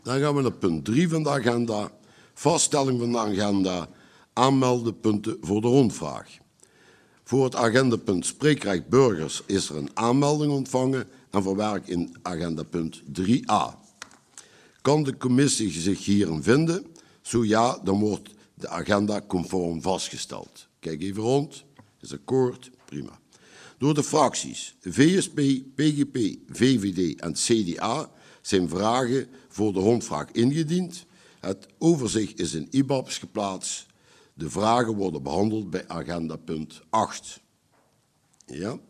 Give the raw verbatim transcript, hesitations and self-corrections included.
Dan gaan we naar punt drie van de agenda. Vaststelling van de agenda. Aanmelden punten voor de rondvraag. Voor het agendapunt spreekrecht burgers is er een aanmelding ontvangen en verwerkt in agendapunt drie a. Kan de commissie zich hierin vinden? Zo ja, dan wordt de agenda conform vastgesteld. Kijk even rond. Is akkoord? Prima. Door de fracties V S P, P G P, V V D en C D A zijn vragen voor de rondvraag ingediend. Het overzicht is in I B A B's geplaatst. De vragen worden behandeld bij agendapunt acht. Ja.